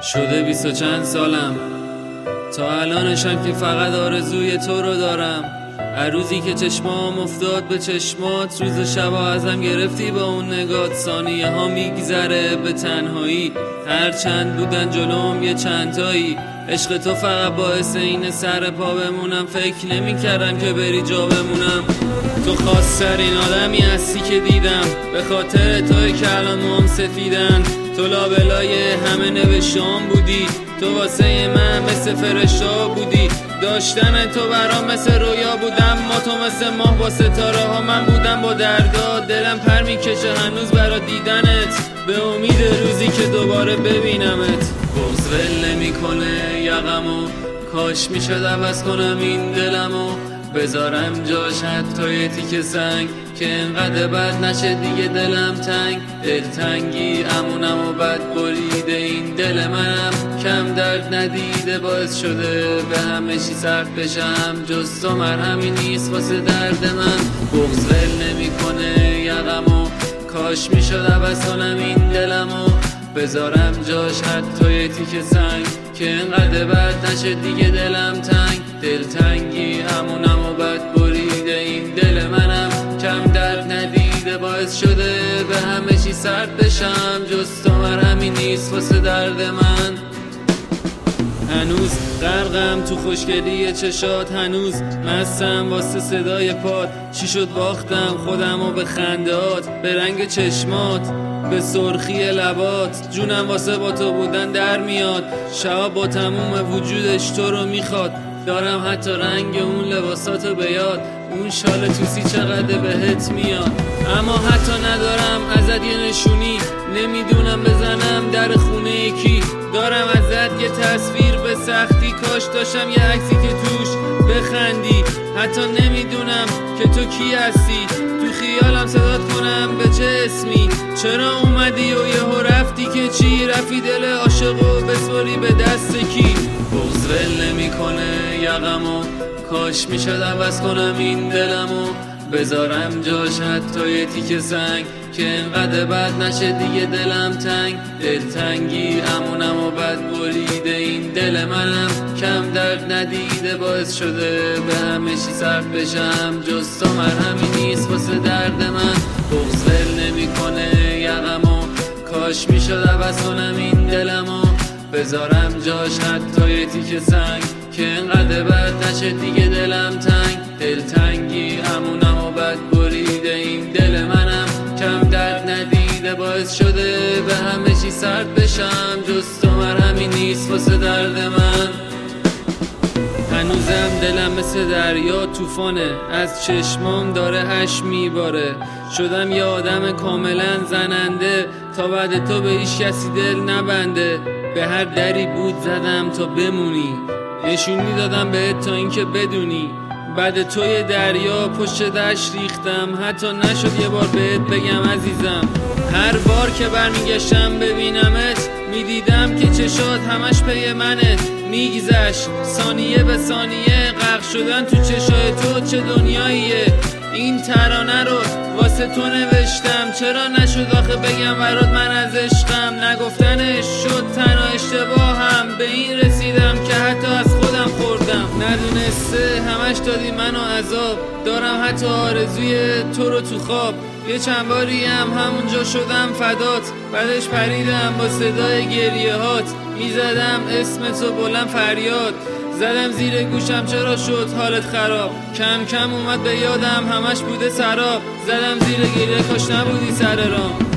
شده 20 و چند سالم، تا الانشم که فقط آرزوی تو رو دارم. هر روزی که چشمام افتاد به چشمات، روز و شبا ازم گرفتی با اون نگات. ثانیه ها میگذره به تنهایی، هر چند بودن جلوم یه چندتایی. عشق تو فقط باعث این سر پا بمونم، فکر نمی کردم که بری جا بمونم. تو خاص‌ترین آدمی هستی که دیدم، به خاطر توی که الان موام سفیدن. تو لابلای همه نوشته‌ام بودی، تو واسه من مثل فرشته بودی. داشتن تو برام مثل رویا بودم، ما تو مثل ماه با ستاره ها. من بودم با دردا، دلم پر میکشه هنوز برا دیدنت، به امید روزی که دوباره ببینمت. بغض ول نمیکنه یقمو، کاش میشد عوض کنم این دلمو. بذارم جاش حتی یه تیکه سنگ، که انقدر بد نشه دیگه دلم تنگ. دلتنگی امونم و بد بریده این دل منم، کم درد ندیده باعث شده به همه چی سرد بشم. جز تو مرهمی نیست واسه درد من. بغض ول نمیکنه یقمو، کاش میشد عوض کنم این دلمو. بذارم جاش حتی یه تیکه سنگ، که انقدر بد نشه دیگه دلم تنگ. دلتنگی همونم و بد بریده این دل منم، کم درد ندیده باعث شده به همه چی سرد بشم. جز تو مرهمی نیست واسه درد من. هنوز غرقم تو خوشگلی چشات، هنوز مستم واسه صدای پاد. چی شد باختم خودم و به خندهات، به رنگ چشمات، به سرخی لبات. جونم واسه با تو بودن در میاد، شب با تموم وجودش تو رو میخواد. دارم حتی رنگ اون لباساتو به یاد، اون شال توسی چقدر بهت میاد. اما حتی ندارم ازت یه نشونی، نمیدونم بزنم در خونه کی. دارم ازت یه تصویر به سختی، کاش داشتم یه عکسی که توش بخندی. حتی نمیدونم که تو کی هستی، تو خیالم صدات کنم به چه اسمی. چرا اومدی و یهو رفتی که چی؟ رفی دل عاشقو بسپاری به دست کی؟ بغض ول نمیکنه یقمو، کاش میشد عوض کنم این دلمو. بذارم جاش حتی یه تیکه سنگ، که انقدر بد نشه دیگه دلم تنگ. دلتنگی امونم و بد بریده این دل منم، کم درد ندیده باعث شده به همه چی سرد بشم. جز تو مرهمی نیست واسه درد من. بغض ول نمیکنه یقمو، کاش میشد عوض کنم این دلمو. بذارم جاش حتی یه تیکه سنگ، که انقدر بد نشه دیگه دلم تنگ. دلتنگی همونم و بد بریده این دل منم، کم درد ندیده باعث شده به همه چی سرد بشم. جز تو مرهمی نیست واسه درد من. هنوزم دلم مثل دریا طوفانه، از چشمام داره هش میباره. شدم یه آدم کاملا زننده، تا بعد تو به هیچ کسی دل نبنده. به هر دری بود زدم تا بمونی، نشونی دادم بهت تا اینکه بدونی. بعد توی دریا پشت دشت ریختم، حتی نشد یه بار بهت بگم عزیزم. هر بار که برمیگشتم ببینمت، میدیدم که چشات همش پی منه. میگذشت ثانیه به ثانیه، غرق شدن تو چشای تو چه دنیاییه. این ترانه رو واسه تو نوشتم، چرا نشد آخه بگم برات من از عشقم. نگفتنش شد تنها اشتباهم، به این رسیدم که حتی از خودم خوردم. ندونسته همش دادی منو عذاب، دارم حتی آرزوی تو رو تو خواب. یه چند باری همونجا شدم فدات، بعدش پریدم با صدای گریه هات. میزدم اسم تو بلند فریاد، زدم زیر گوشم چرا شد حالت خراب. کم کم اومد به یادم همش بوده سراب، زدم زیر گریه کاش نبودی سر رام.